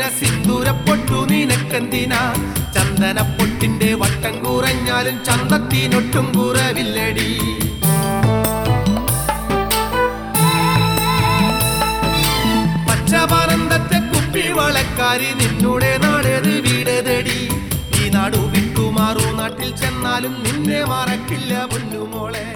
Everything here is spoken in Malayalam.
എന്തിനാ സിന്ദൂരപ്പൊട്ടു നിനക്കെന്തിനാ ചന്ദനപ്പൊട്ടിന്റെ വട്ടം കുറഞ്ഞാലും ചന്തത്തിനൊട്ടും കുറവില്ലടി പച്ചപരന്തത്തെ കുപ്പി വളക്കാരി നിന്നുടെ നാടേത് വീടേതടി ഈ നാടു വിട്ടുമാറൂ നാട്ടിൽ ചെന്നാലും നിന്നെ മറക്കില്ല പൊന്നുമോളെ